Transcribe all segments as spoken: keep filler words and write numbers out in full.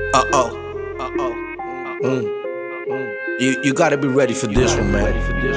Uh oh. Uh oh. Mm. You you gotta be ready for this one, man.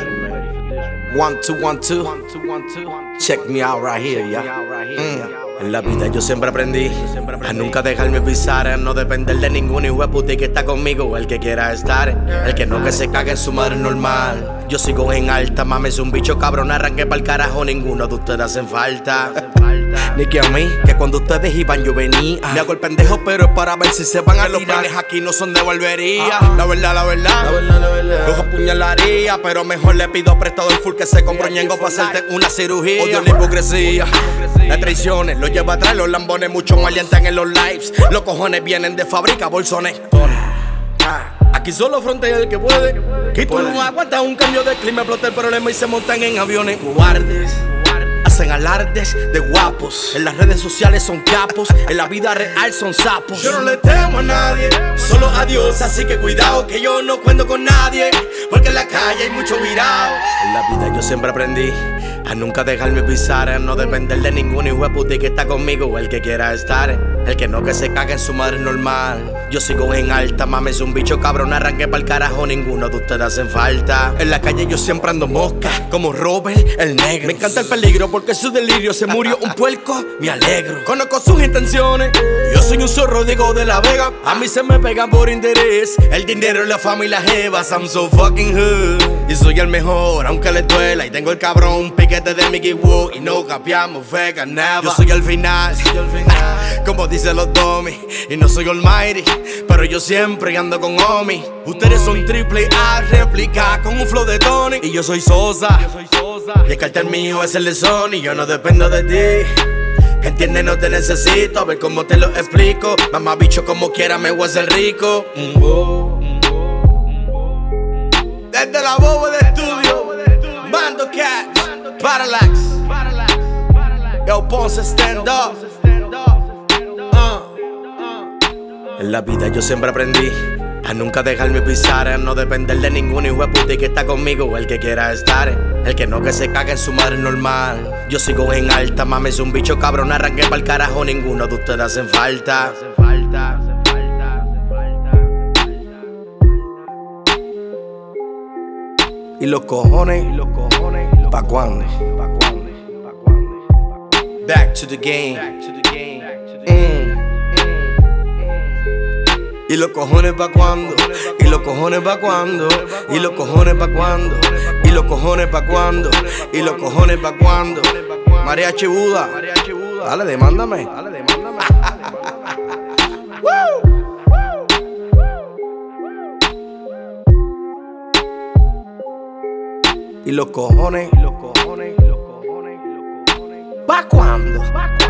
One two one two. Check me out right here, ya. Mm. En la vida yo siempre aprendí a nunca dejarme pisar, a no depender de ningún hijo de puta que está conmigo, el que quiera estar, el que no que se cague en su madre normal. Yo sigo en alta, mames, un bicho cabrón, arranqué pa'l carajo, ninguno de ustedes hacen falta. Ni que a mí, que cuando ustedes iban yo venía. Me hago el pendejo, pero es para ver si se van a tirar. Los planes aquí no son de volvería. La verdad, la verdad, la verdad, la verdad. Los apuñalaría, pero mejor le pido prestado el full que se compró ñengo para hacerte una cirugía. Odio la hipocresía, las traiciones, lo lleva atrás, los lambones mucho maleantan en los lives. Los cojones vienen de fábrica, bolsones. Aquí solo frontea el que puede. Que tú no aguantas un cambio de clima, explota el problema y se montan en aviones. Cobardes, hacen alardes de guapos. En las redes sociales son capos, en la vida real son sapos. Yo no le temo a nadie, solo a Dios. Así que cuidado que yo no cuento con nadie, porque en la calle hay mucho virado. En la vida yo siempre aprendí a nunca dejarme pisar, a no depender de ningún hijo de puta que está conmigo, el que quiera estar, el que no que se cague en su madre normal. Yo sigo en alta, mames, un bicho cabrón, arranqué pa'l carajo, ninguno de ustedes hacen falta. En la calle yo siempre ando mosca, como Robert el negro. Me encanta el peligro porque su delirio se murió un puerco, me alegro. Conozco sus intenciones, yo soy un zorro, digo de la Vega. A mí se me pegan por interés, el dinero, la fama y las jevas. I'm so fucking hood, y soy el mejor, aunque le duela. Y tengo el cabrón, piquete de Mickey Woo, y no capiamos, fega, nada. Yo soy el final, como dicen los dummies. Y no soy almighty, pero yo siempre ando con homie. Ustedes son triple A, réplica con un flow de Tony. Y yo soy Sosa, y el cartel mío es el de Sony. Yo no dependo de ti, entiende, no te necesito. A ver cómo te lo explico. Mamá bicho, como quiera me voy a hacer rico. mm, oh. Desde la boba de estudio, Bando Cat, Parallax, Yo Ponce stand up. En la vida yo siempre aprendí a nunca dejarme pisar, a no depender de ningún hijo de puta que está conmigo, el que quiera estar, el que no que se cague en su madre normal. Yo sigo en alta, mames, un bicho cabrón, arranqué pa'l carajo, ninguno de ustedes hacen falta. Y los cojones, ¿pa' cuándo? Back to the game. Mm. Y los cojones pa' cuando, y los cojones pa' cuando, y los cojones pa' cuando, y los cojones pa' cuando, y los cojones pa' cuando. Mariachi Buda, dale, demándame. Y los cojones, ¿pa' cuándo?